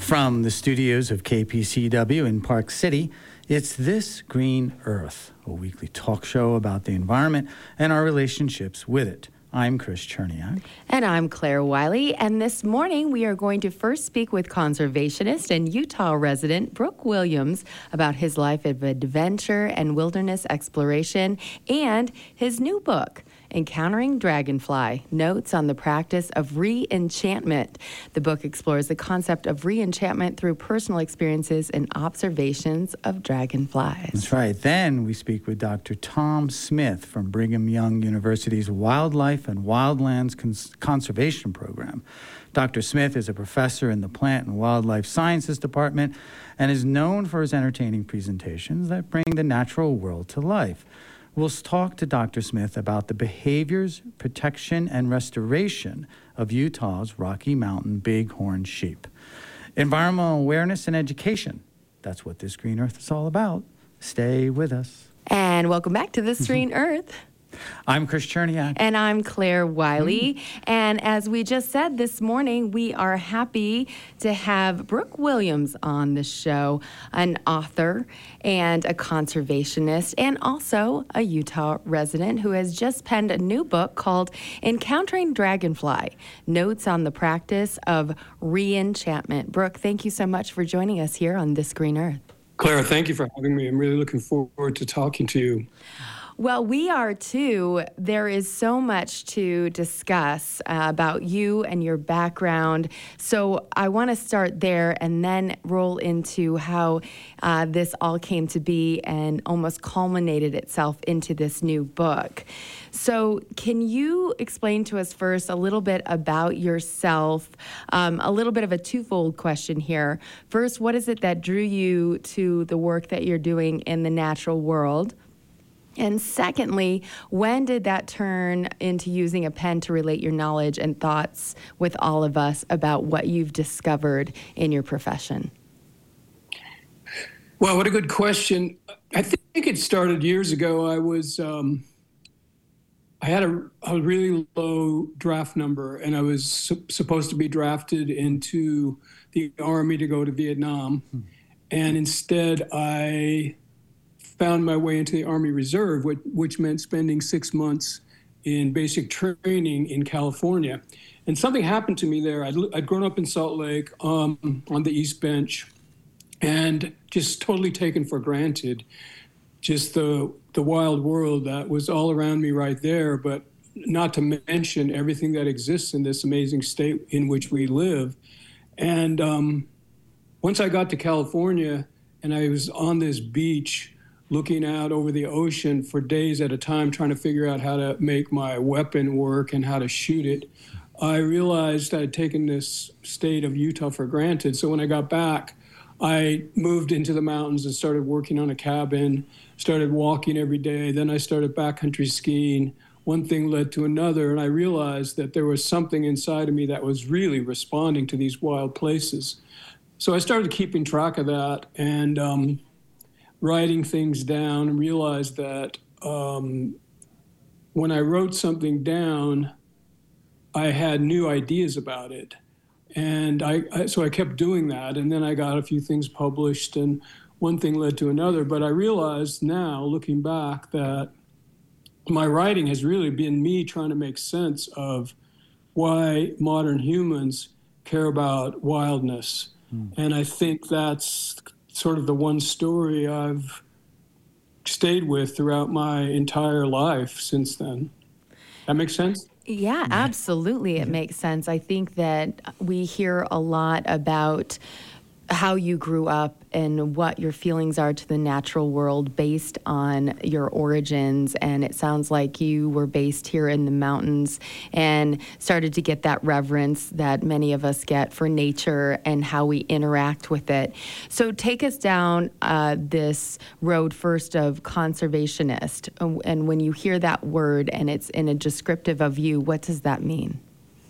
From the studios of KPCW in Park City, it's This Green Earth, a weekly talk show about the environment and our relationships with it. I'm Chris Cherniak. And I'm Claire Wiley. And this morning we are going to first speak with conservationist and Utah resident Brooke Williams about his life of adventure and wilderness exploration and his new book, Encountering Dragonfly, Notes on the Practice of Re-Enchantment. The book explores the concept of re-enchantment through personal experiences and observations of dragonflies. That's right. Then we speak with Dr. Tom Smith from Brigham Young University's Wildlife and Wildlands Conservation Program. Dr. Smith is a professor in the Plant and Wildlife Sciences Department and is known for his entertaining presentations that bring the natural world to life. We'll talk to Dr. Smith about the behaviors, protection, and restoration of Utah's Rocky Mountain bighorn sheep. Environmental awareness and education. That's what This Green Earth is all about. Stay with us. And welcome back to This Green Earth. I'm Chris Cherniak. And I'm Claire Wiley. And as we just said this morning, we are happy to have Brooke Williams on the show, an author and a conservationist, and also a Utah resident who has just penned a new book called Encountering Dragonfly, Notes on the Practice of Re-Enchantment. Brooke, thank you so much for joining us here on This Green Earth. Claire, thank you for having me. I'm really looking forward to talking to you. Well, we are too. There is so much to discuss about you and your background. So I want to start there and then roll into how this all came to be and almost culminated itself into this new book. So can you explain to us first a little bit about yourself? A little bit of a twofold question here. First, what is it that drew you to the work that you're doing in the natural world? And secondly, when did that turn into using a pen to relate your knowledge and thoughts with all of us about what you've discovered in your profession? Well, what a good question. I think it started years ago. I had a really low draft number, and I was supposed to be drafted into the Army to go to Vietnam. And instead, I found my way into the Army Reserve, which meant spending 6 months in basic training in California. And something happened to me there. I'd grown up in Salt Lake on the East Bench and just totally taken for granted just the wild world that was all around me right there, but not to mention everything that exists in this amazing state in which we live. And once I got to California and I was on this beach looking out over the ocean for days at a time, trying to figure out how to make my weapon work and how to shoot it, I realized I'd taken this state of Utah for granted. So when I got back, I moved into the mountains and started working on a cabin, started walking every day. Then I started backcountry skiing. One thing led to another, and I realized that there was something inside of me that was really responding to these wild places. So I started keeping track of that and writing things down, and realized that when I wrote something down, I had new ideas about it. And so I kept doing that, and then I got a few things published, and one thing led to another. But I realized now, looking back, that my writing has really been me trying to make sense of why modern humans care about wildness. And I think that's sort of the one story I've stayed with throughout my entire life since then. That makes sense? Yeah, absolutely. It makes sense. I think that we hear a lot about how you grew up and what your feelings are to the natural world based on your origins. And it sounds like you were based here in the mountains and started to get that reverence that many of us get for nature and how we interact with it. So take us down this road first of conservationist. And when you hear that word and it's in a descriptive of you, what does that mean?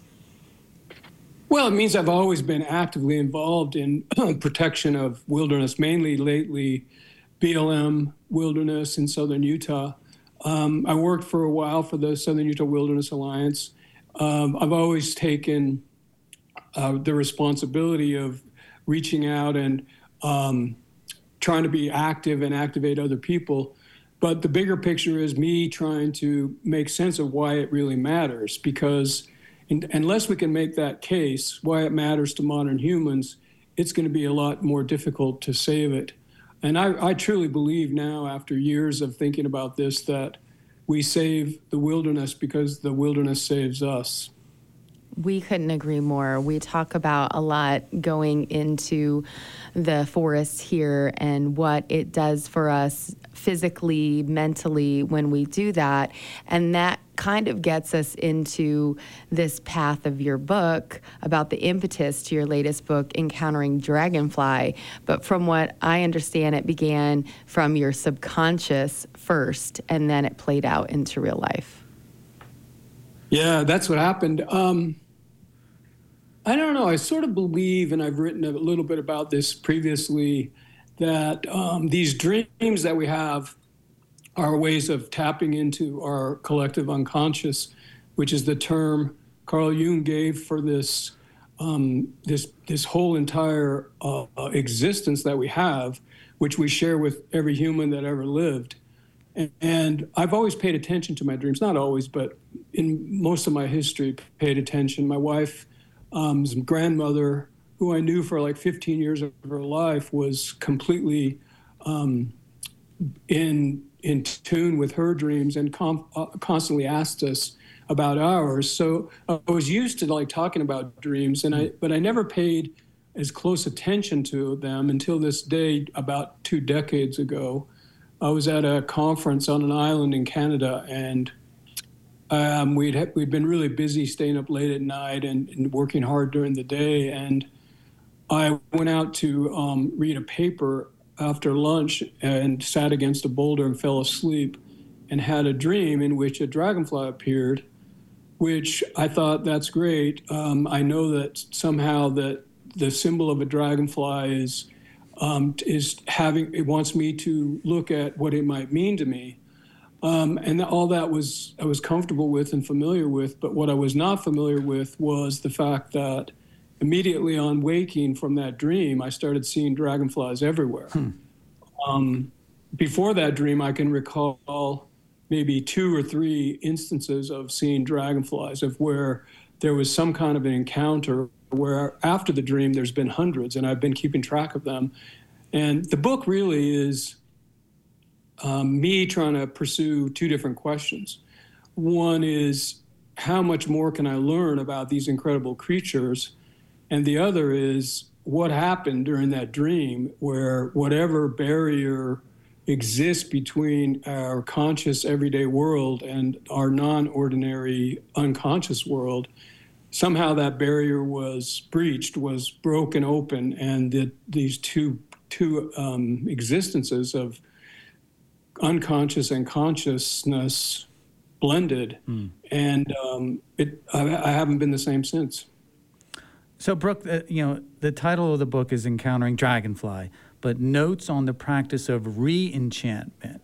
Well, it means I've always been actively involved in protection of wilderness, mainly lately BLM wilderness in southern Utah. I worked for a while for the Southern Utah Wilderness Alliance. I've always taken the responsibility of reaching out and trying to be active and activate other people. But the bigger picture is me trying to make sense of why it really matters, because unless we can make that case, why it matters to modern humans, it's going to be a lot more difficult to save it. And I truly believe now, after years of thinking about this, that we save the wilderness because the wilderness saves us. We couldn't agree more. We talk about a lot going into the forests here and what it does for us physically, mentally when we do that. And that kind of gets us into this path of your book about the impetus to your latest book, Encountering Dragonfly. But from what I understand, it began from your subconscious first, and then it played out into real life. Yeah, that's what happened. I don't know. I sort of believe, and I've written a little bit about this previously, that these dreams that we have are ways of tapping into our collective unconscious, which is the term Carl Jung gave for this this whole entire existence that we have, which we share with every human that ever lived. And I've always paid attention to my dreams, not always, but in most of my history, paid attention. My wife's grandmother, who I knew for like 15 years of her life, was completely in tune with her dreams and constantly asked us about ours. So I was used to like talking about dreams, but I never paid as close attention to them until this day, about 2 decades ago. I was at a conference on an island in Canada, and we'd been really busy, staying up late at night and working hard during the day. And I went out to read a paper after lunch and sat against a boulder and fell asleep and had a dream in which a dragonfly appeared, which I thought, that's great. I know that somehow that the symbol of a dragonfly is having, it wants me to look at what it might mean to me. And all that I was comfortable with and familiar with, but what I was not familiar with was the fact that immediately on waking from that dream, I started seeing dragonflies everywhere. Before that dream, I can recall maybe 2 or 3 instances of seeing dragonflies, of where there was some kind of an encounter, where after the dream, there's been hundreds, and I've been keeping track of them. And the book really is me trying to pursue 2 different questions. One is, how much more can I learn about these incredible creatures? And the other is, what happened during that dream, where whatever barrier exists between our conscious everyday world and our non-ordinary unconscious world, somehow that barrier was breached, was broken open, and these two existences of unconscious and consciousness blended. And I haven't been the same since. So, Brooke, the title of the book is Encountering Dragonfly, but notes on the practice of re-enchantment.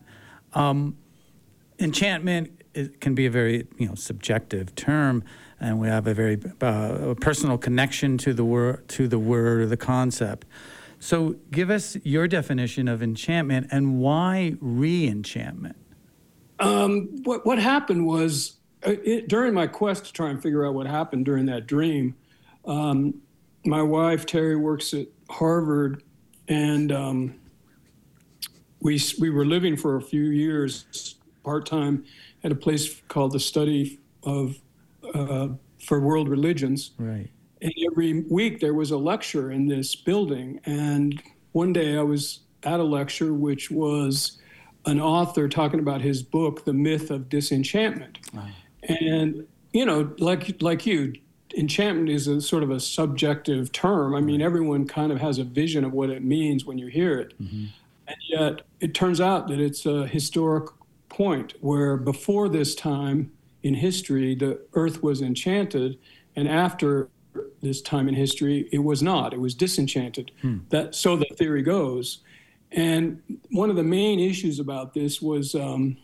Enchantment can be a very subjective term, and we have a very personal connection to the word or the concept. So, give us your definition of enchantment and why re-enchantment. What happened was, during my quest to try and figure out what happened during that dream, my wife, Terry, works at Harvard, and we were living for a few years part-time at a place called the Study of for World Religions. Right. And every week there was a lecture in this building. And one day I was at a lecture, which was an author talking about his book, The Myth of Disenchantment. Wow. And, like you, enchantment is a sort of a subjective term. I mean, everyone kind of has a vision of what it means when you hear it. Mm-hmm. And yet it turns out that it's a historic point where before this time in history, the earth was enchanted, and after this time in history, it was not. It was disenchanted. So the theory goes. And one of the main issues about this was the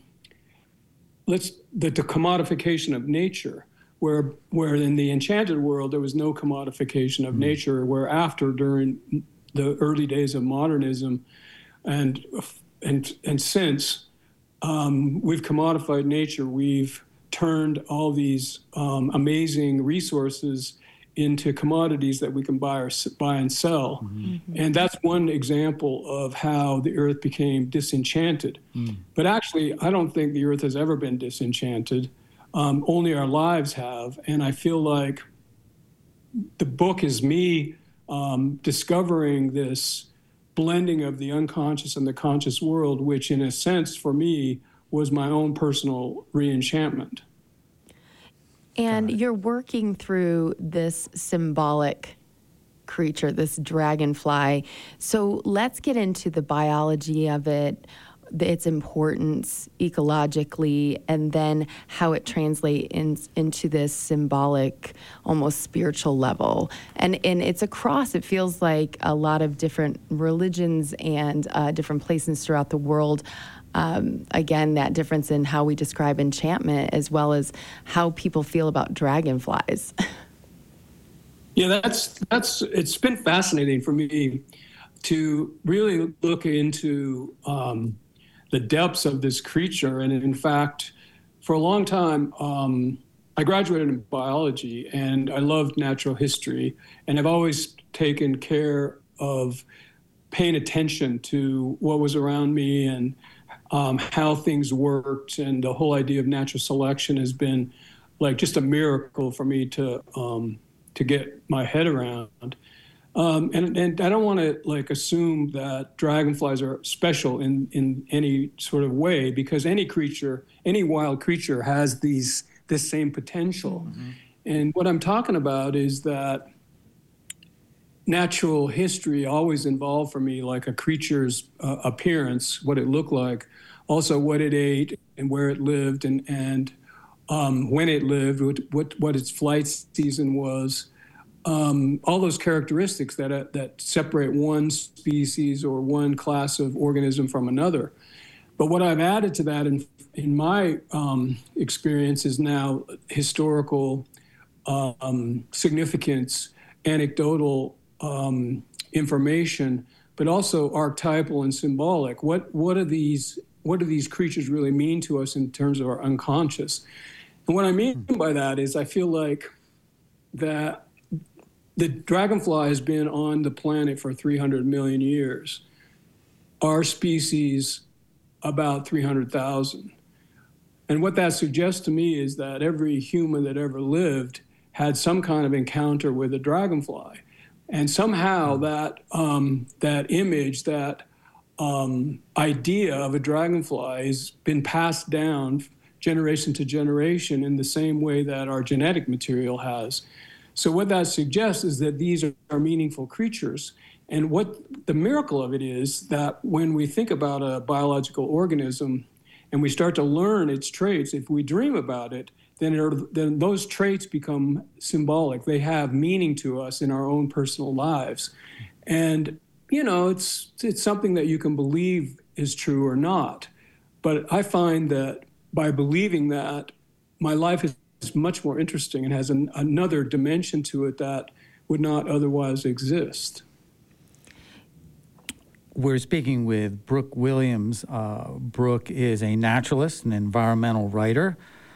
commodification of nature, where in the enchanted world there was no commodification of nature, where after, during the early days of modernism, and since we've commodified nature. We've turned all these amazing resources into commodities that we can buy and sell. Mm-hmm. And that's one example of how the earth became disenchanted. But actually, I don't think the earth has ever been disenchanted. Only our lives have. And I feel like the book is me discovering this blending of the unconscious and the conscious world, which in a sense for me was my own personal re-enchantment. And you're working through this symbolic creature, this dragonfly. So let's get into the biology of it, its importance ecologically, and then how it translates into this symbolic, almost spiritual level. And it's across, it feels like a lot of different religions and different places throughout the world. Again, that difference in how we describe enchantment as well as how people feel about dragonflies. Yeah, it's been fascinating for me to really look into the depths of this creature. And in fact, for a long time, I graduated in biology and I loved natural history. And I've always taken care of paying attention to what was around me and how things worked. And the whole idea of natural selection has been like just a miracle for me to get my head around. And I don't want to like assume that dragonflies are special in any sort of way, because any creature, any wild creature has this same potential. Mm-hmm. And what I'm talking about is that natural history always involved for me like a creature's appearance, what it looked like, also what it ate and where it lived and when it lived, what its flight season was. All those characteristics that separate one species or one class of organism from another. But what I've added to that in my experience is now historical significance, anecdotal information, but also archetypal and symbolic. What do these creatures really mean to us in terms of our unconscious? And what I mean by that is I feel like that the dragonfly has been on the planet for 300 million years. Our species, about 300,000. And what that suggests to me is that every human that ever lived had some kind of encounter with a dragonfly. And somehow that image, that idea of a dragonfly has been passed down generation to generation in the same way that our genetic material has. So what that suggests is that these are meaningful creatures. And what the miracle of it is that when we think about a biological organism and we start to learn its traits, if we dream about it, then those traits become symbolic. They have meaning to us in our own personal lives. And, you know, it's something that you can believe is true or not. But I find that by believing that, my life is much more interesting and has another dimension to it that would not otherwise exist. We're speaking with Brooke Williams. Brooke is a naturalist and environmental writer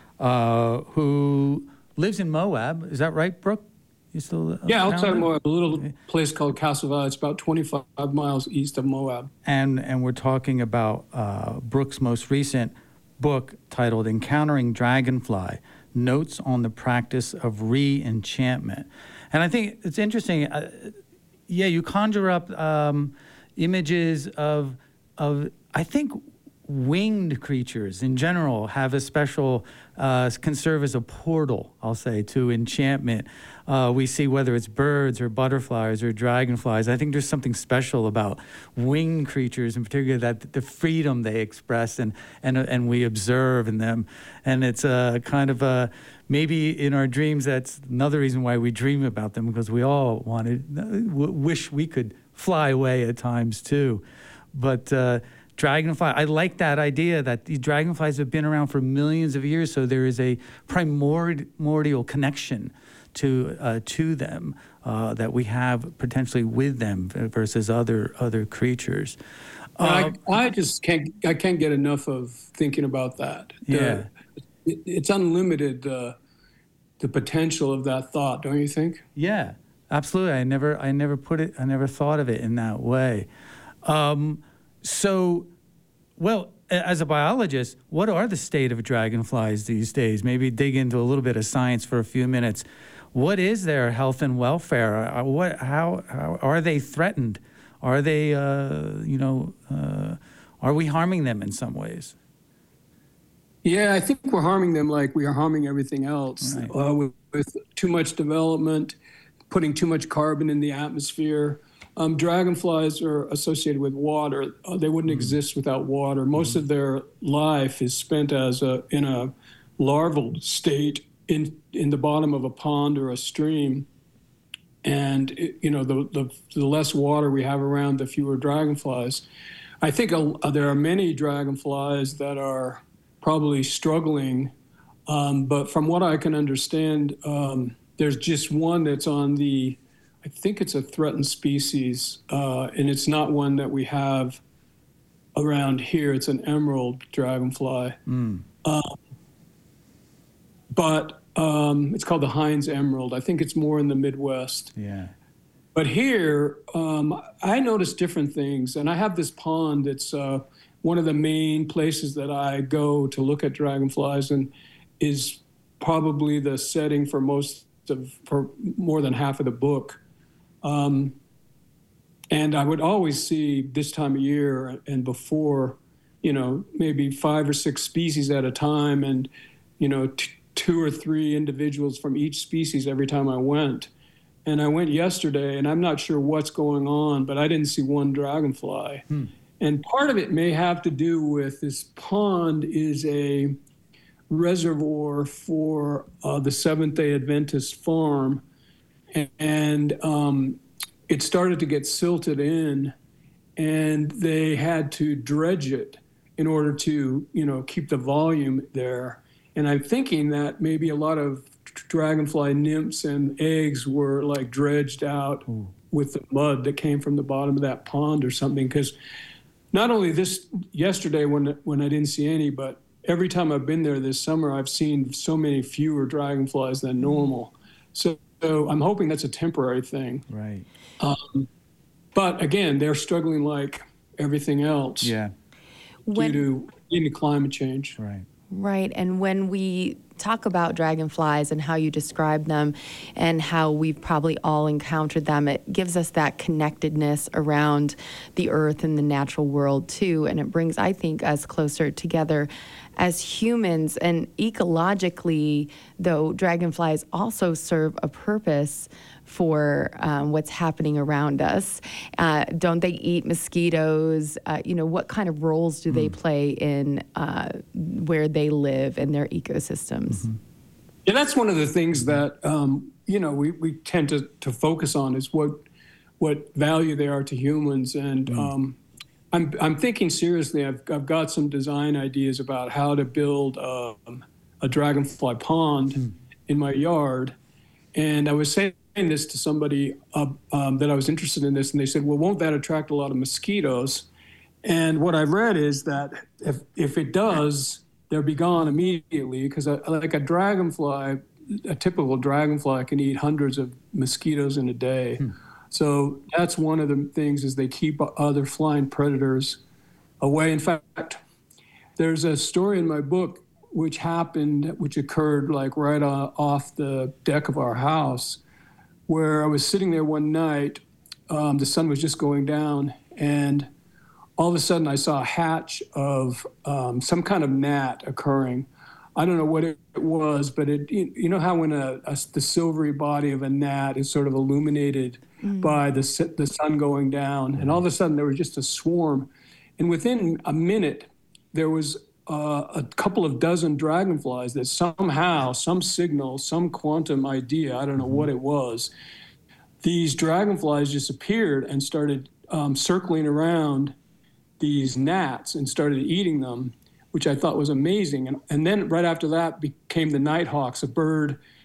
who lives in Moab. Is that right, Brooke? You still outside of Moab, a little place called Castle Valley. It's about 25 miles east of Moab. And we're talking about Brooke's most recent book titled Encountering Dragonfly, Notes on the Practice of Re-Enchantment. And I think it's interesting. You conjure up images of I think winged creatures in general have a special, can serve as a portal, I'll say, to enchantment. We see whether it's birds or butterflies or dragonflies. I think there's something special about winged creatures, in particular, that the freedom they express and we observe in them. And it's kind of maybe in our dreams, that's another reason why we dream about them, because we all wish we could fly away at times too. But dragonfly, I like that idea that these dragonflies have been around for millions of years, so there is a primordial connection to them that we have potentially with them versus other creatures. I just can't get enough of thinking about that. Yeah. It's unlimited, the potential of that thought, don't you think? Yeah, absolutely. I never thought of it in that way. Well, as a biologist, what are the state of dragonflies these days? Maybe dig into a little bit of science for a few minutes. What is their health and welfare? How are they threatened? Are they, are we harming them in some ways? Yeah, I think we're harming them like we are harming everything else. Right. With too much development, putting too much carbon in the atmosphere. Dragonflies are associated with water. They wouldn't exist without water. Most of their life is spent in a larval state in the bottom of a pond or a stream. And the less water we have around, the fewer dragonflies. I think there are many dragonflies that are probably struggling, but from what I can understand, there's just one that's on I think it's a threatened species, and it's not one that we have around here. It's an emerald dragonfly. But it's called the Heinz emerald. I think it's more in the Midwest. Yeah. But here, I notice different things. And I have this pond that's one of the main places that I go to look at dragonflies, and is probably the setting for more than half of the book. And I would always see this time of year and before, maybe 5 or 6 species at a time, and, 2 or 3 individuals from each species every time I went. And I went yesterday, and I'm not sure what's going on, but I didn't see one dragonfly. And part of it may have to do with this pond is a reservoir for the Seventh-day Adventist farm. And it started to get silted in, and they had to dredge it in order to, keep the volume there. And I'm thinking that maybe a lot of dragonfly nymphs and eggs were like dredged out with the mud that came from the bottom of that pond or something. Because not only yesterday when I didn't see any, but every time I've been there this summer, I've seen so many fewer dragonflies than normal. So I'm hoping that's a temporary thing. Right. But again, they're struggling like everything else. Yeah. Due to climate change. Right. Right. And when we talk about dragonflies and how you describe them and how we've probably all encountered them, it gives us that connectedness around the earth and the natural world too. And it brings, I think, us closer together as humans. And ecologically, though, dragonflies also serve a purpose for what's happening around us. Don't they eat mosquitoes? What kind of roles do they play in where they live and their ecosystems? Yeah, that's one of the things that we tend to focus on is what value they are to humans. And I'm thinking seriously. I've got some design ideas about how to build a dragonfly pond in my yard. And I was saying this to somebody that I was interested in this, and they said, well, won't that attract a lot of mosquitoes? And what I've read is that if it does, they'll be gone immediately, because like a typical dragonfly can eat hundreds of mosquitoes in a day. So that's one of the things, is they keep other flying predators away. In fact, there's a story in my book which occurred like right off the deck of our house, where I was sitting there one night. The sun was just going down, and all of a sudden I saw a hatch of some kind of gnat occurring. I don't know what it was, but how when the silvery body of a gnat is sort of illuminated by the sun going down, and all of a sudden there was just a swarm, and within a minute there was a couple of dozen dragonflies that somehow, some signal, some quantum idea, I don't know what it was, these dragonflies just appeared and started circling around these gnats and started eating them, which I thought was amazing. And then right after that became the nighthawks, a bird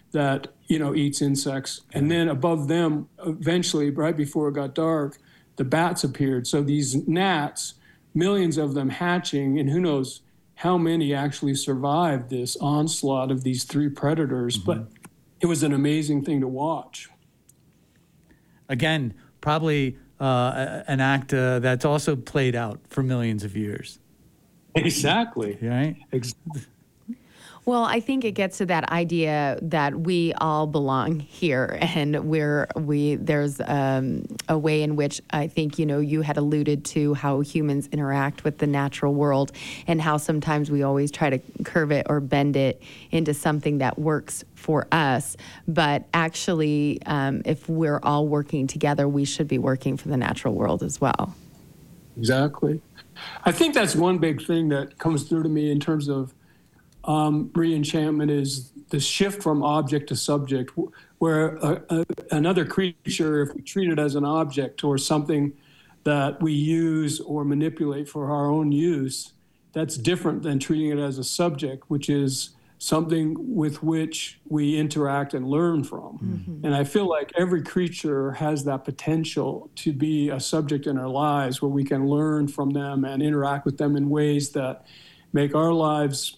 that, eats insects. And then above them, eventually, right before it got dark, the bats appeared. So these gnats, millions of them hatching, and who knows how many actually survived this onslaught of these three predators. But it was an amazing thing to watch. Again, probably an act that's also played out for millions of years. Exactly. Right? Well, I think it gets to that idea that we all belong here, and there's a way in which I think you had alluded to how humans interact with the natural world, and how sometimes we always try to curve it or bend it into something that works for us. But actually, if we're all working together, we should be working for the natural world as well. Exactly. I think that's one big thing that comes through to me in terms of re-enchantment is the shift from object to subject, where another creature, if we treat it as an object or something that we use or manipulate for our own use, that's different than treating it as a subject, which is something with which we interact and learn from. Mm-hmm. And I feel like every creature has that potential to be a subject in our lives where we can learn from them and interact with them in ways that make our lives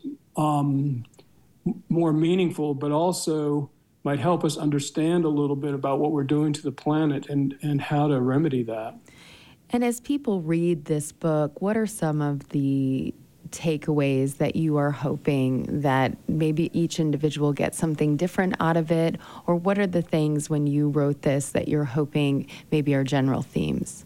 more meaningful, but also might help us understand a little bit about what we're doing to the planet and how to remedy that. And as people read this book, what are some of the takeaways that you are hoping that maybe each individual gets something different out of it? Or what are the things when you wrote this that you're hoping maybe are general themes?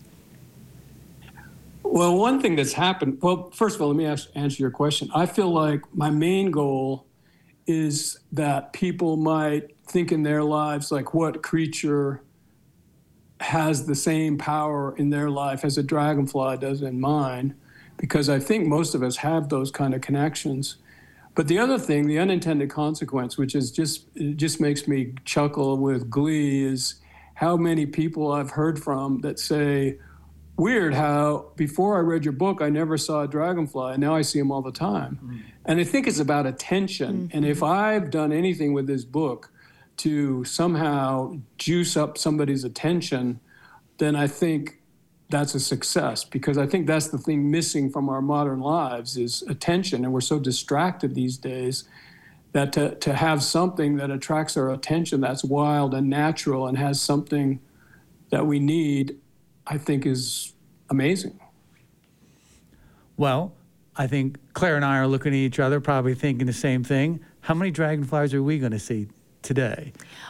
Well, one thing that's happened, first of all, let me answer your question. I feel like my main goal is that people might think in their lives, like, what creature has the same power in their life as a dragonfly does in mine, because I think most of us have those kind of connections. But the other thing, the unintended consequence, which is it just makes me chuckle with glee, is how many people I've heard from that say, weird how before I read your book, I never saw a dragonfly, and now I see them all the time. Mm-hmm. And I think it's about attention. Mm-hmm. And if I've done anything with this book to somehow juice up somebody's attention, then I think that's a success, because I think that's the thing missing from our modern lives is attention. And we're so distracted these days that to have something that attracts our attention that's wild and natural and has something that we need, I think is amazing. Well, I think Claire and I are looking at each other, probably thinking the same thing. How many dragonflies are we going to see today?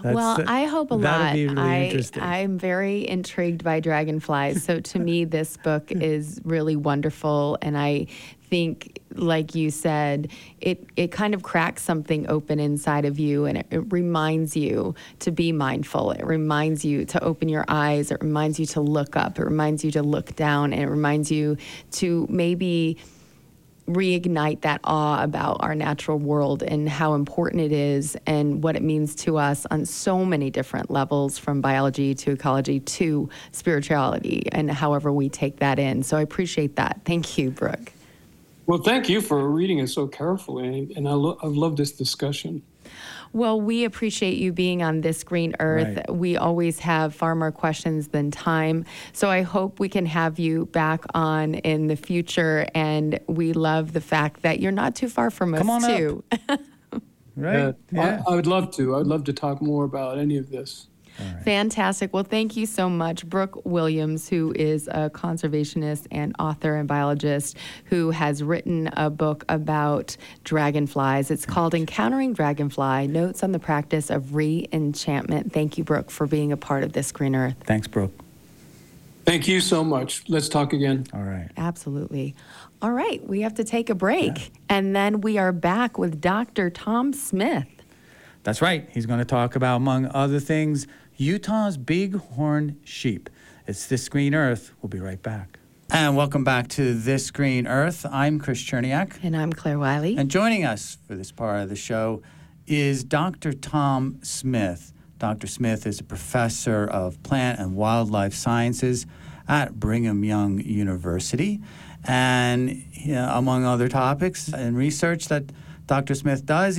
I hope a lot. That'd be really interesting. I'm very intrigued by dragonflies. So to me, this book is really wonderful. And I think, like you said, it kind of cracks something open inside of you, and it reminds you to be mindful. It reminds you to open your eyes. It reminds you to look up. It reminds you to look down. And it reminds you to maybe reignite that awe about our natural world and how important it is and what it means to us on so many different levels, from biology to ecology to spirituality, and however we take that in. So I appreciate that. Thank you, Brooke. Well, thank you for reading it so carefully, and I've loved this discussion. Well, we appreciate you being on This Green Earth. Right. We always have far more questions than time. So I hope we can have you back on in the future. And we love the fact that you're not too far from us, Come on too. Up. Right? Yeah. I would love to. I would love to talk more about any of this. Right. Fantastic. Well, thank you so much. Brooke Williams, who is a conservationist and author and biologist, who has written a book about dragonflies. It's called Encountering Dragonfly, Notes on the Practice of Re-Enchantment. Thank you, Brooke, for being a part of This Green Earth. Thanks, Brooke. Thank you so much. Let's talk again. All right. Absolutely. All right. We have to take a break. Yeah. And then we are back with Dr. Tom Smith. That's right. He's going to talk about, among other things, Utah's bighorn sheep. It's This Green Earth. We'll be right back. And welcome back to This Green Earth. I'm Chris Cherniak. And I'm Claire Wiley. And joining us for this part of the show is Dr. Tom Smith. Dr. Smith is a professor of plant and wildlife sciences at Brigham Young University. And among other topics and research that Dr. Smith does, he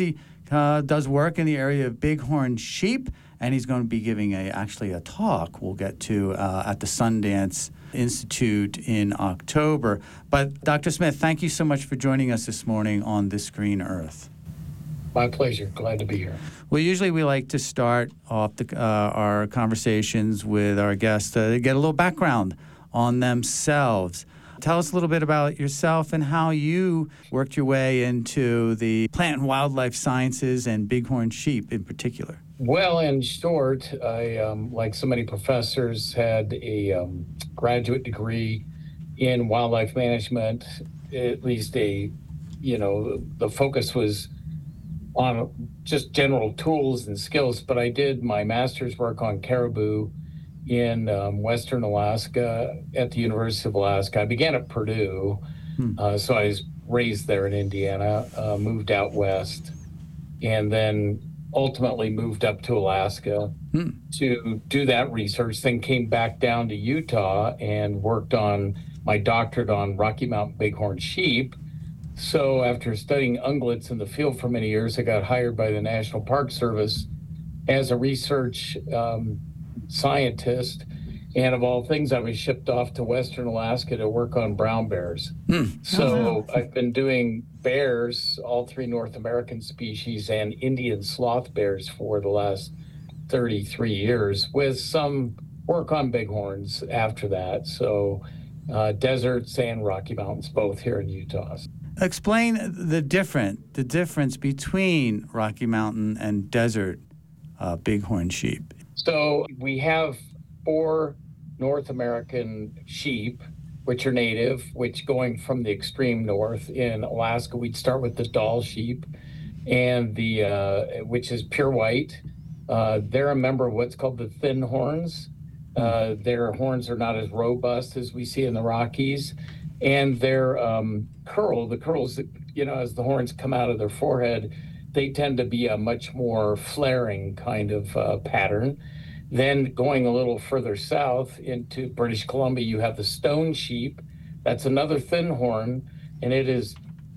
does work in the area of bighorn sheep, and he's going to be giving actually a talk we'll get to at the Sundance Institute in October. But Dr. Smith, thank you so much for joining us this morning on This Green Earth. My pleasure. Glad to be here. Well, usually we like to start off our conversations with our guests to get a little background on themselves. Tell us a little bit about yourself and how you worked your way into the plant and wildlife sciences and bighorn sheep in particular. Well, in short, I, like so many professors, had a graduate degree in wildlife management. At least the focus was on just general tools and skills, but I did my master's work on caribou in Western Alaska at the University of Alaska. I began at Purdue, so I was raised there in Indiana, moved out west, and then ultimately moved up to Alaska to do that research, then came back down to Utah and worked on my doctorate on Rocky Mountain bighorn sheep. So after studying ungulates in the field for many years, I got hired by the National Park Service as a research scientist. And of all things, I was shipped off to Western Alaska to work on brown bears. So I've been doing bears, all three North American species, and Indian sloth bears for the last 33 years, with some work on bighorns after that. So deserts and Rocky Mountains, both here in Utah. Explain the difference between Rocky Mountain and desert bighorn sheep. So we have 4 North American sheep, which are native, which going from the extreme north in Alaska, we'd start with the Dall sheep, and which is pure white. They're a member of what's called the thin horns. Their horns are not as robust as we see in the Rockies. And their the curls, as the horns come out of their forehead, they tend to be a much more flaring kind of pattern. Then going a little further south into British Columbia, you have the stone sheep. That's another thin horn, and it is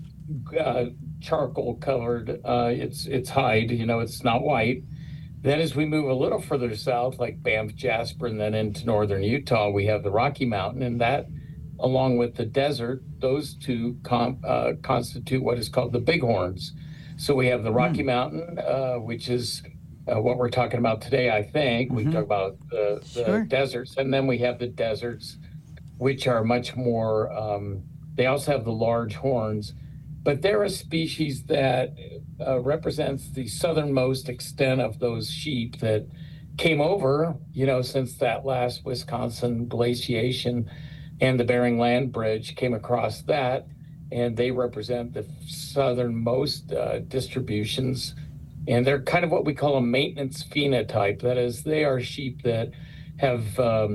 charcoal colored. It's hide, it's not white. Then as we move a little further south, like Banff, Jasper, and then into northern Utah, we have the Rocky Mountain, and that, along with the desert, those two constitute what is called the bighorns. So we have the Rocky Mountain, which is what we're talking about today, I think. We talk about the deserts, and then we have the deserts, which are much more, they also have the large horns, but they're a species that represents the southernmost extent of those sheep that came over, since that last Wisconsin glaciation, and the Bering Land Bridge came across that, and they represent the southernmost distributions. And they're kind of what we call a maintenance phenotype. That is, they are sheep that have,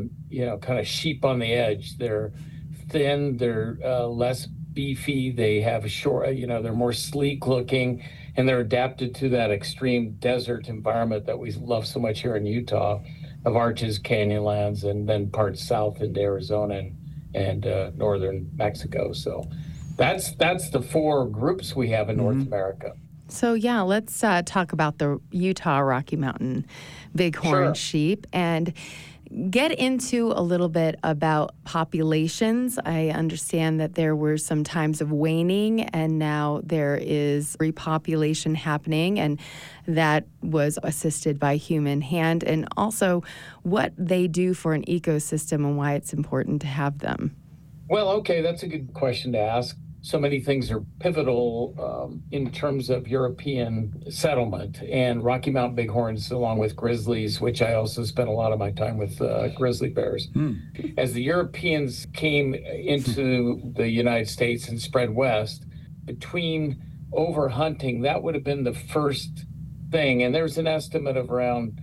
kind of sheep on the edge. They're thin, they're less beefy, they have a short, they're more sleek looking, and they're adapted to that extreme desert environment that we love so much here in Utah, of arches, canyonlands, and then parts south into Arizona and northern Mexico. So that's the 4 groups we have in North America. So yeah, let's talk about the Utah Rocky Mountain bighorn sheep and get into a little bit about populations. I understand that there were some times of waning, and now there is repopulation happening, and that was assisted by human hand, and also what they do for an ecosystem and why it's important to have them. Well, okay, that's a good question to ask. So many things are pivotal in terms of European settlement, and Rocky Mountain bighorns, along with grizzlies, which I also spent a lot of my time with grizzly bears. As the Europeans came into the United States and spread west, between overhunting, that would have been the first thing. And there's an estimate of around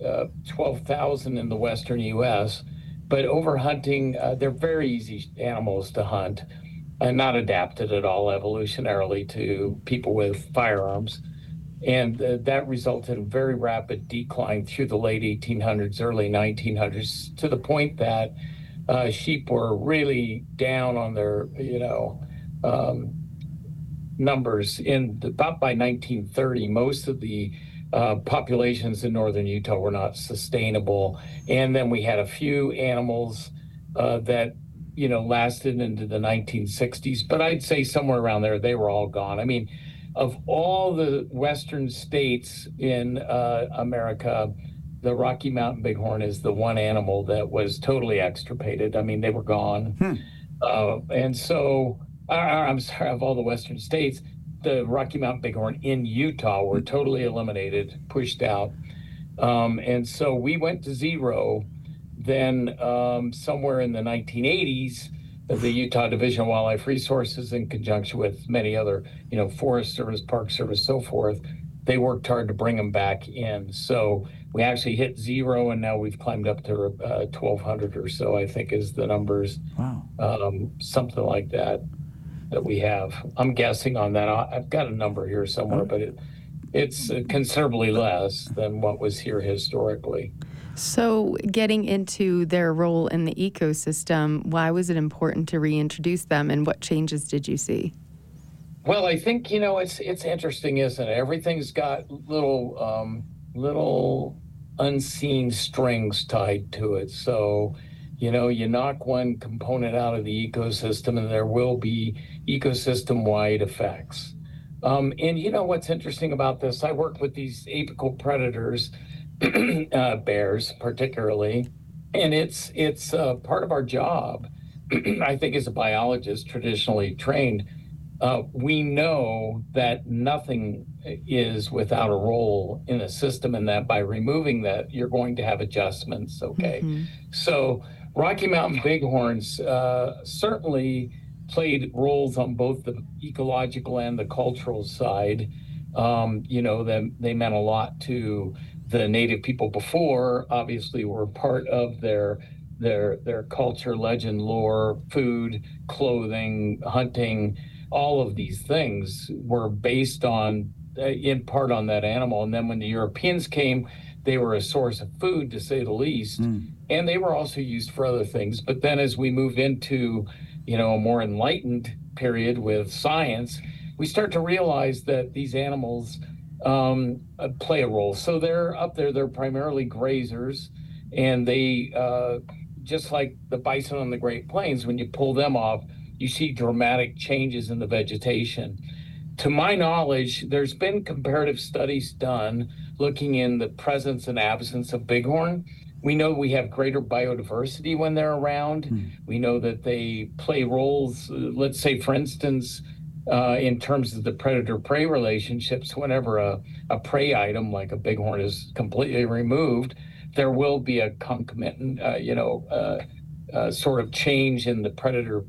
12,000 in the western U.S., but overhunting, they're very easy animals to hunt, and not adapted at all evolutionarily to people with firearms. And that resulted in very rapid decline through the late 1800s, early 1900s, to the point that numbers. About by 1930, most of the populations in northern Utah were not sustainable. And then we had a few animals that, lasted into the 1960s. But I'd say somewhere around there, they were all gone. I mean, of all the western states in America, the Rocky Mountain bighorn is the one animal that was totally extirpated. I mean, they were gone. And so, I'm sorry, of all the western states, the Rocky Mountain bighorn in Utah were totally eliminated, pushed out. And so we went to zero. Then somewhere in the 1980s, the Utah Division of Wildlife Resources, in conjunction with many other, Forest Service, Park Service, so forth, they worked hard to bring them back in. So we actually hit zero, and now we've climbed up to 1,200 or so, I think is the numbers. Wow. Something like that we have. I'm guessing on that. I've got a number here somewhere, but it's considerably less than what was here historically. So getting into their role in the ecosystem, why was it important to reintroduce them, and what changes did you see? Well, I think, it's interesting, isn't it? Everything's got little unseen strings tied to it. So, you knock one component out of the ecosystem and there will be ecosystem-wide effects. And what's interesting about this, I work with these apical predators, bears particularly, and it's part of our job. I think as a biologist traditionally trained, we know that nothing is without a role in a system, and that by removing that, you're going to have adjustments, okay? So Rocky Mountain bighorns certainly played roles on both the ecological and the cultural side. They meant a lot to the native people before, obviously were part of their culture, legend, lore, food, clothing, hunting. All of these things were based on, in part, on that animal. And then when the Europeans came, they were a source of food, to say the least. And they were also used for other things. But then as we move into, a more enlightened period with science, we start to realize that these animals play a role. So they're up there, they're primarily grazers, and they, just like the bison on the Great Plains, when you pull them off, you see dramatic changes in the vegetation. To my knowledge, there's been comparative studies done looking in the presence and absence of bighorn. We know we have greater biodiversity when they're around. We know that they play roles, let's say, for instance, in terms of the predator-prey relationships. Whenever a prey item like a bighorn is completely removed, there will be a concomitant, sort of change in the predator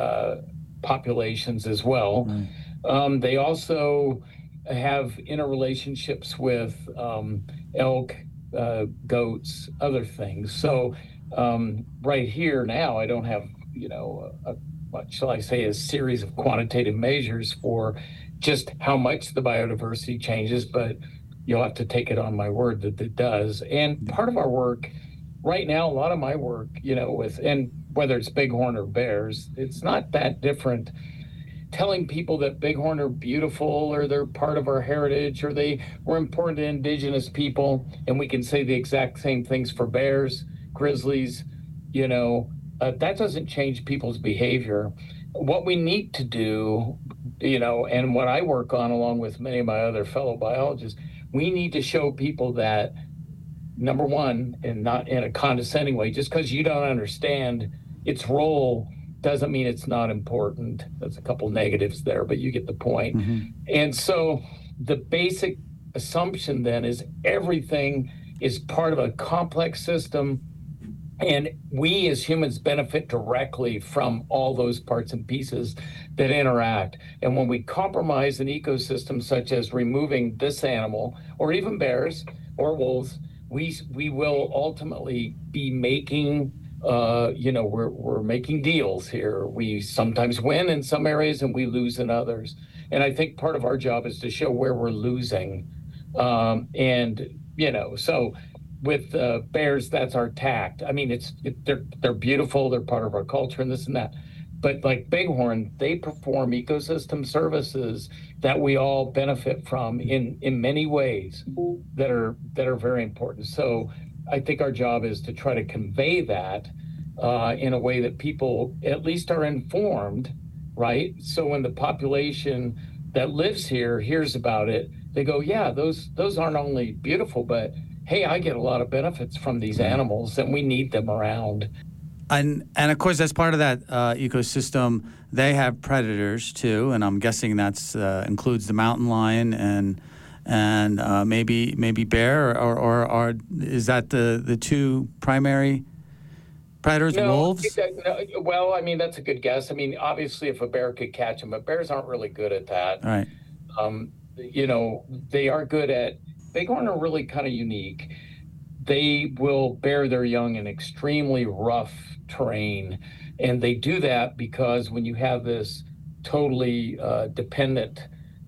populations as well. They also have interrelationships with elk, goats, other things. So right here now, I don't have, what shall I say, a series of quantitative measures for just how much the biodiversity changes, but you'll have to take it on my word that it does. And part of our work right now, a lot of my work, and whether it's bighorn or bears, it's not that different. Telling people that bighorn are beautiful, or they're part of our heritage, or they were important to indigenous people, and we can say the exact same things for bears, grizzlies, that doesn't change people's behavior. What we need to do, and what I work on along with many of my other fellow biologists, we need to show people that, number one, and not in a condescending way, just because you don't understand its role doesn't mean it's not important. There's a couple negatives there, but you get the point. And so the basic assumption then is everything is part of a complex system, and we as humans benefit directly from all those parts and pieces that interact. And when we compromise an ecosystem, such as removing this animal, or even bears or wolves, we will ultimately be making we're making deals here. We sometimes win in some areas and we lose in others. And I think part of our job is to show where we're losing. So with bears, that's our tact. I mean, they're beautiful. They're part of our culture and this and that. But like Bighorn, they perform ecosystem services that we all benefit from in many ways that are very important. So I think our job is to try to convey that in a way that people at least are informed, right? So when the population that lives here hears about it, they go, yeah, those aren't only beautiful, but hey, I get a lot of benefits from these animals, and we need them around. And of course, as part of that ecosystem, they have predators too, and I'm guessing that's includes the mountain lion and maybe bear, or is that the two primary predators? No, Wolves? no, well, I mean, that's a good guess. I mean, obviously, if a bear could catch them, but bears aren't really good at that. All right. You know, they are good at, bighorn are really kind of unique. They will bear their young in extremely rough terrain. And they do that because when you have this totally dependent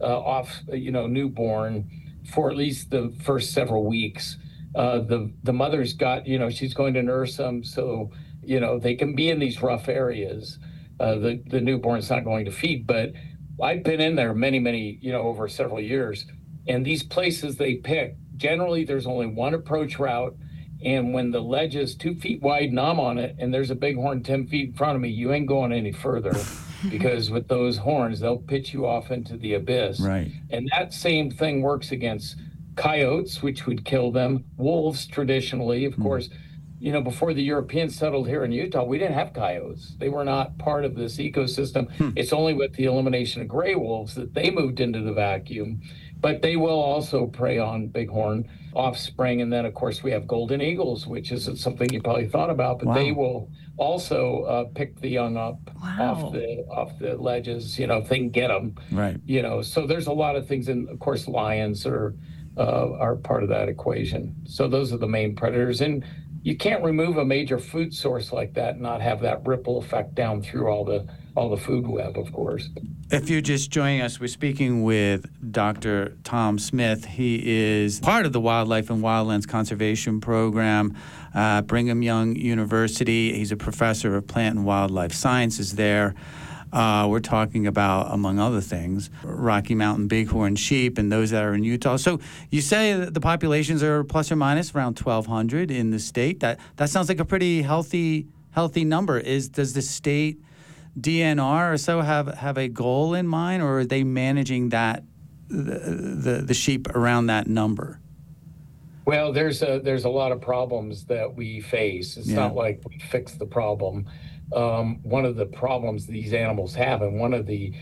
newborn for at least the first several weeks, the mother's got, she's going to nurse them. So, they can be in these rough areas. The newborn's not going to feed, but I've been in there many, over several years. And these places they pick, generally there's only one approach route. And when the ledge is 2 feet wide and I'm on it and there's a bighorn 10 feet in front of me, you ain't going any further because with those horns, they'll pitch you off into the abyss. Right. And that same thing works against coyotes, which would kill them, wolves traditionally, of course. Before the Europeans settled here in Utah, we didn't have coyotes. They were not part of this ecosystem. It's only with the elimination of gray wolves that they moved into the vacuum. But they will also prey on bighorn offspring. And then, of course, we have golden eagles, which isn't something you probably thought about, but they will also pick the young up off the ledges, if they can get them. Right. So there's a lot of things. And, of course, lions are part of that equation. So those are the main predators. And you can't remove a major food source like that and not have that ripple effect down through all the food web, of course. If you're just joining us, we're speaking with Dr. Tom Smith. He is part of the Wildlife and Wildlands Conservation Program at Brigham Young University. He's a professor of plant and wildlife sciences there. We're talking about, among other things, Rocky Mountain bighorn sheep and those that are in Utah. So you say that the populations are plus or minus around 1,200 in the state. That sounds like a pretty healthy number. Does the state DNR or so have a goal in mind, or are they managing that the sheep around that number? Well, there's a lot of problems that we face. It's not like we fix the problem. One of the problems these animals have, and one of the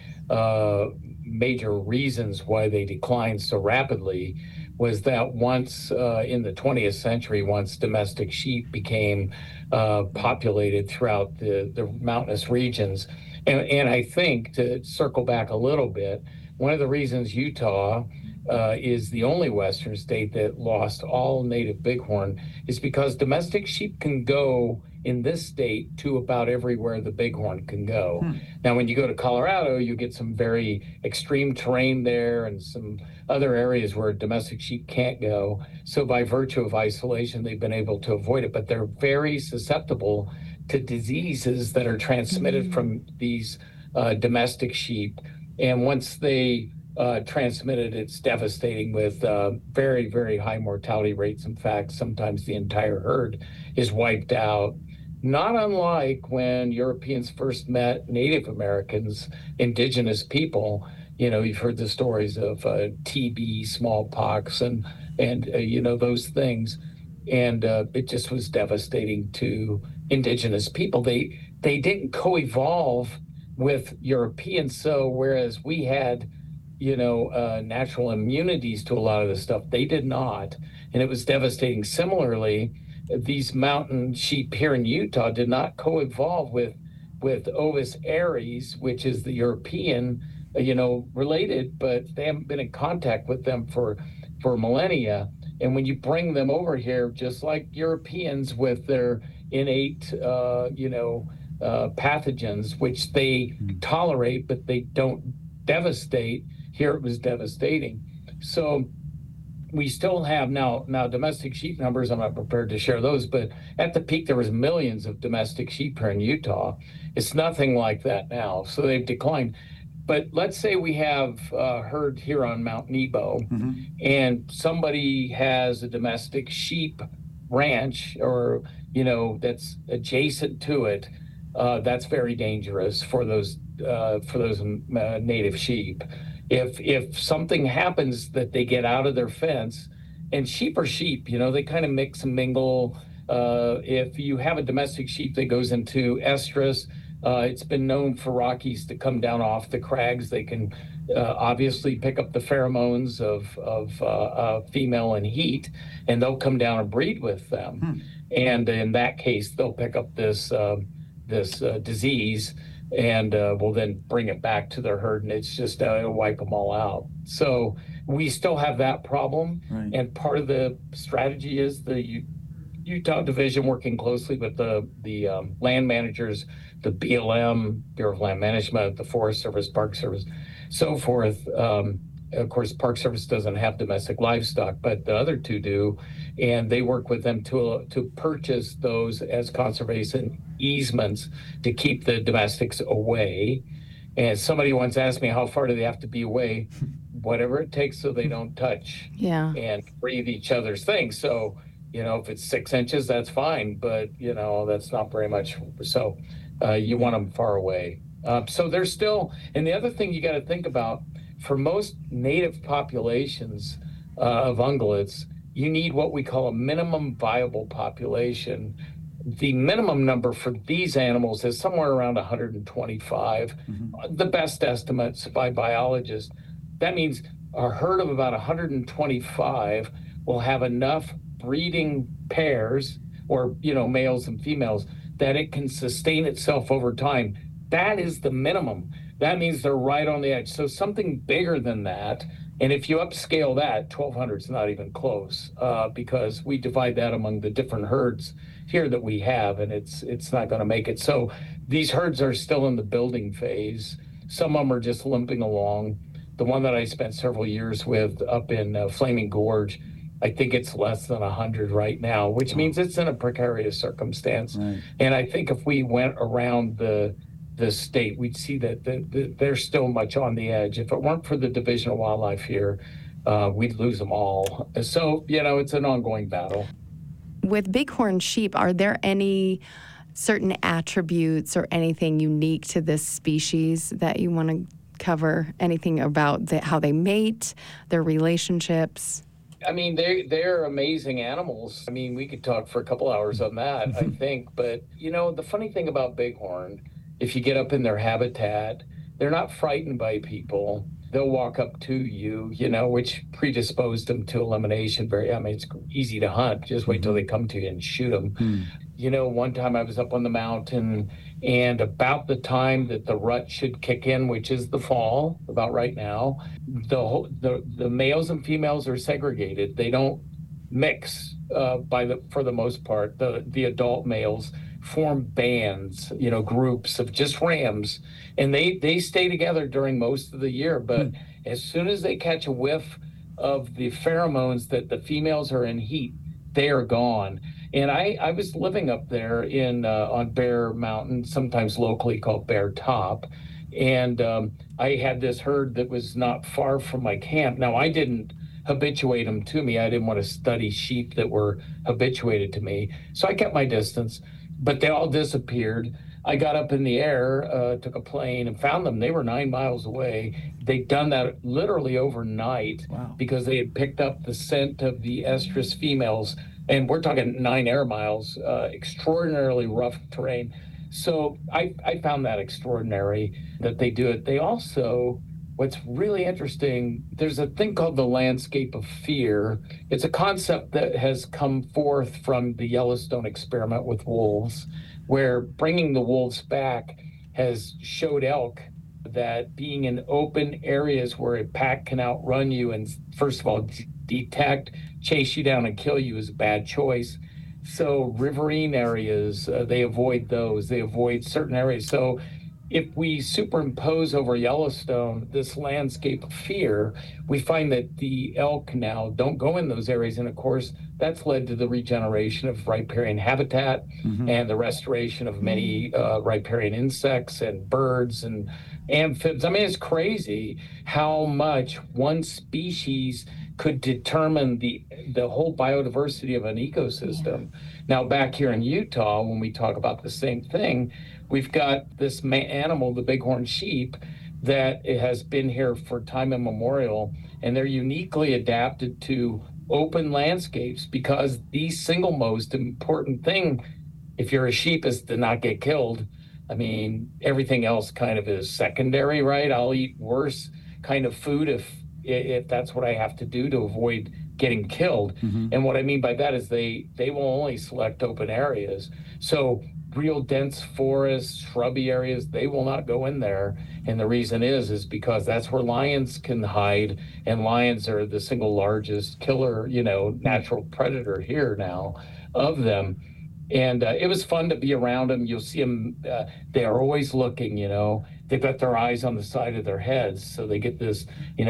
major reasons why they declined so rapidly, was that once in the 20th century, once domestic sheep became populated throughout the mountainous regions, and I think, to circle back a little bit, one of the reasons Utah is the only Western state that lost all native bighorn is because domestic sheep can go in this state to about everywhere the bighorn can go. Now, when you go to Colorado, you get some very extreme terrain there and some other areas where domestic sheep can't go. So by virtue of isolation, they've been able to avoid it, but they're very susceptible to diseases that are transmitted from these domestic sheep. And once they transmitted, it's devastating with very, very high mortality rates. In fact, sometimes the entire herd is wiped out. Not unlike when Europeans first met Native Americans, indigenous people. You've heard the stories of TB, smallpox, and those things. And it just was devastating to indigenous people. They didn't co-evolve with Europeans. So whereas we had natural immunities to a lot of this stuff, they did not. And it was devastating. Similarly, these mountain sheep here in Utah did not co-evolve with Ovis aries, which is the European, related, but they haven't been in contact with them for millennia. And when you bring them over here, just like Europeans with their innate, pathogens, which they tolerate, but they don't devastate, here it was devastating. So we still have now domestic sheep numbers. I'm not prepared to share those, but at the peak there was millions of domestic sheep here in Utah. It's nothing like that now, so they've declined. But let's say we have a herd here on Mount Nebo, and somebody has a domestic sheep ranch, or that's adjacent to it. That's very dangerous for those native sheep. If something happens that they get out of their fence, and sheep are sheep, they kind of mix and mingle. If you have a domestic sheep that goes into estrus, it's been known for Rockies to come down off the crags. They can obviously pick up the pheromones of female and heat, and they'll come down and breed with them. And in that case, they'll pick up this disease, and will then bring it back to their herd, and it's just it'll wipe them all out. So we still have that problem, right. And part of the strategy is the Utah division working closely with the land managers, the BLM, Bureau of Land Management, the Forest Service, Park Service, so forth. Of course, Park Service doesn't have domestic livestock, but the other two do, and they work with them to purchase those as conservation easements to keep the domestics away. And somebody once asked me, how far do they have to be away? Whatever it takes so they don't touch and breathe each other's things. So, if it's 6 inches, that's fine, but, that's not very much. So you want them far away. So there's still, and the other thing you got to think about, for most native populations of ungulates, you need what we call a minimum viable population. The minimum number for these animals is somewhere around 125, the best estimates by biologists. That means a herd of about 125 will have enough breeding pairs, or males and females, that it can sustain itself over time. That is the minimum. That means they're right on the edge. So something bigger than that, and if you upscale that, 1,200 is not even close, because we divide that among the different herds here that we have, and it's not going to make it. So these herds are still in the building phase. Some of them are just limping along. The one that I spent several years with up in Flaming Gorge, I think it's less than 100 right now, which means it's in a precarious circumstance. Right. And I think if we went around the state, we'd see that they're still much on the edge. If it weren't for the Division of Wildlife here, we'd lose them all. So, it's an ongoing battle. With bighorn sheep, are there any certain attributes or anything unique to this species that you want to cover? Anything about how they mate, their relationships? I mean, they're amazing animals. I mean, we could talk for a couple hours on that, I think. But, the funny thing about bighorn, if you get up in their habitat, they're not frightened by people. They'll walk up to you, which predisposed them to elimination. It's easy to hunt. Just wait till they come to you and shoot them. One time I was up on the mountain, and about the time that the rut should kick in, which is the fall, about right now, the males and females are segregated. They don't mix for the most part. The adult males form bands, groups of just rams, and they stay together during most of the year. But as soon as they catch a whiff of the pheromones that the females are in heat, they are gone. And I was living up there on Bear Mountain, sometimes locally called Bear Top, and I had this herd that was not far from my camp. Now, I didn't habituate them to me. I didn't want to study sheep that were habituated to me, so I kept my distance. But they all disappeared. I got up in the air, took a plane, and found them. They were 9 miles away. They'd done that literally overnight. Wow. Because they had picked up the scent of the estrus females. And we're talking 9 air miles, extraordinarily rough terrain. So I found that extraordinary that they do it. They also, what's really interesting, there's a thing called the landscape of fear. It's a concept that has come forth from the Yellowstone experiment with wolves, where bringing the wolves back has showed elk that being in open areas where a pack can outrun you and, first of all, detect, chase you down and kill you is a bad choice. So riverine areas, they avoid those. They avoid certain areas. So if we superimpose over Yellowstone this landscape of fear, we find that the elk now don't go in those areas. And of course, that's led to the regeneration of riparian habitat and the restoration of many riparian insects and birds and amphibians. I mean, it's crazy how much one species could determine the whole biodiversity of an ecosystem. Now, back here in Utah, when we talk about the same thing, we've got this animal, the bighorn sheep, that it has been here for time immemorial, and they're uniquely adapted to open landscapes because the single most important thing, if you're a sheep, is to not get killed. I mean, everything else kind of is secondary, right? I'll eat worse kind of food if that's what I have to do to avoid getting killed. And what I mean by that is they will only select open areas. So real dense forests, shrubby areas, they will not go in there. And the reason is because that's where lions can hide, and lions are the single largest killer, natural predator here now of them. And it was fun to be around them. You'll see them, they are always looking, they've got their eyes on the side of their heads. So they get this,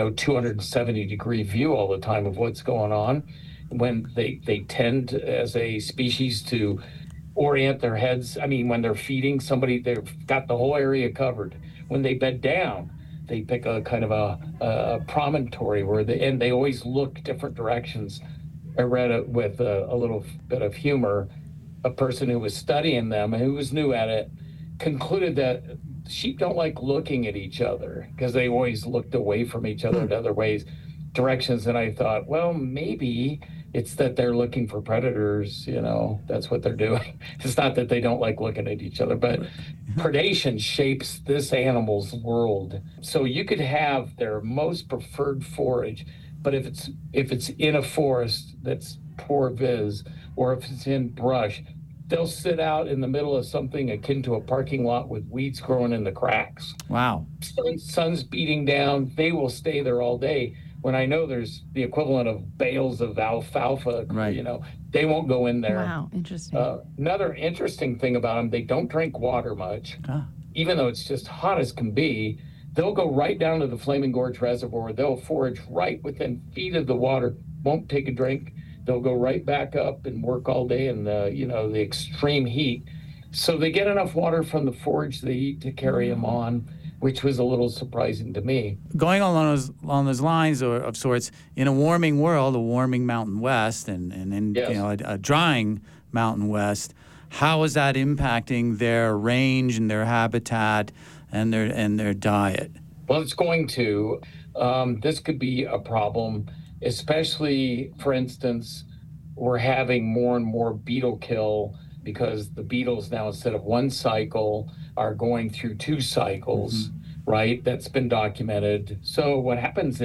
270-degree view all the time of what's going on. When they tend as a species to orient their heads. I mean, when they're feeding somebody, they've got the whole area covered. When they bed down, they pick a kind of a promontory and they always look different directions. I read it with a little bit of humor. A person who was studying them and who was new at it concluded that sheep don't like looking at each other because they always looked away from each other in other directions. And I thought, well, maybe it's that they're looking for predators, that's what they're doing. It's not that they don't like looking at each other, but predation shapes this animal's world. So you could have their most preferred forage, but if it's in a forest that's poor viz, or if it's in brush, they'll sit out in the middle of something akin to a parking lot with weeds growing in the cracks. Wow. Sun's beating down, they will stay there all day. When I know there's the equivalent of bales of alfalfa, right. They won't go in there. Wow, interesting. Another interesting thing about them, they don't drink water much. Even though it's just hot as can be, they'll go right down to the Flaming Gorge Reservoir. They'll forage right within feet of the water, won't take a drink. They'll go right back up and work all day in the extreme heat. So they get enough water from the forage they eat to carry them on, which was a little surprising to me. Going along those lines of sorts, in a warming world, a warming Mountain West, and Yes. A drying Mountain West, how is that impacting their range and their habitat and their diet? Well, it's going to. This could be a problem, especially, for instance, we're having more and more beetle kill because the beetles now, instead of one cycle, are going through 2 cycles, right? That's been documented. So what happens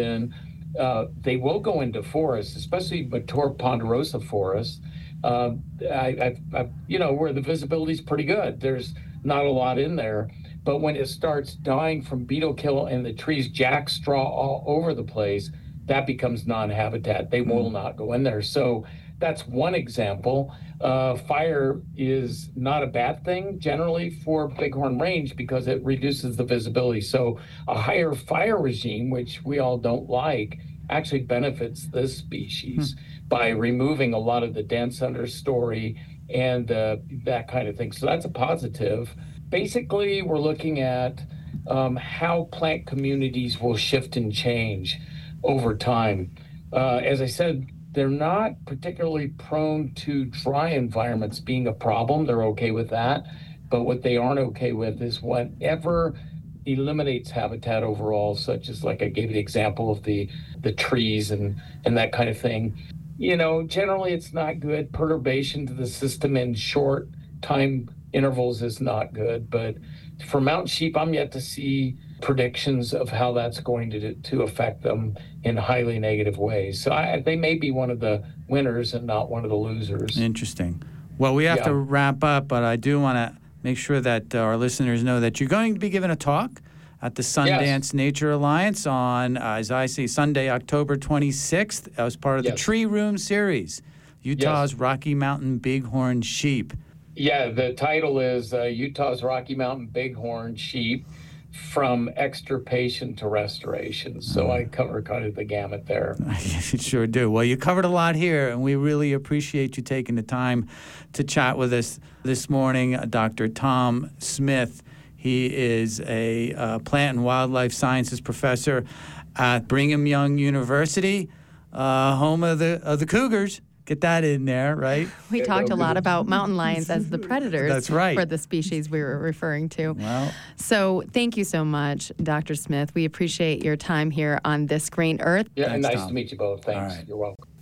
they will go into forests, especially mature ponderosa forests, where the visibility is pretty good. There's not a lot in there. But when it starts dying from beetle kill and the trees jack straw all over the place, that becomes non-habitat. They will not go in there. So that's one example. Fire is not a bad thing generally for Bighorn Range because it reduces the visibility. So a higher fire regime, which we all don't like, actually benefits this species by removing a lot of the dense understory and that kind of thing. So that's a positive. Basically, we're looking at how plant communities will shift and change over time. As I said, they're not particularly prone to dry environments being a problem. They're okay with that. But what they aren't okay with is whatever eliminates habitat overall, such as, like I gave the example of the trees and that kind of thing. Generally it's not good. Perturbation to the system in short time intervals is not good. But for mountain sheep, I'm yet to see predictions of how that's going to affect them in highly negative ways. So they may be one of the winners and not one of the losers. Interesting. Well, we have to wrap up, but I do want to make sure that our listeners know that you're going to be giving a talk at the Sundance Nature Alliance on, as I see, Sunday, October 26th, as part of the Tree Room series, Utah's Rocky Mountain Bighorn Sheep. Yeah, the title is Utah's Rocky Mountain Bighorn Sheep from Extirpation to Restoration. So I cover kind of the gamut there. You sure do. Well, you covered a lot here, and we really appreciate you taking the time to chat with us this morning. Dr. Tom Smith, he is a plant and wildlife sciences professor at Brigham Young University, home of the Cougars. Get that in there, right? We talked a lot about mountain lions as the predators. That's right. For the species we were referring to. Well, So thank you so much, Dr. Smith. We appreciate your time here on This Green Earth. Yeah, Thanks, nice Tom. to meet you both. Thanks. All right. You're welcome.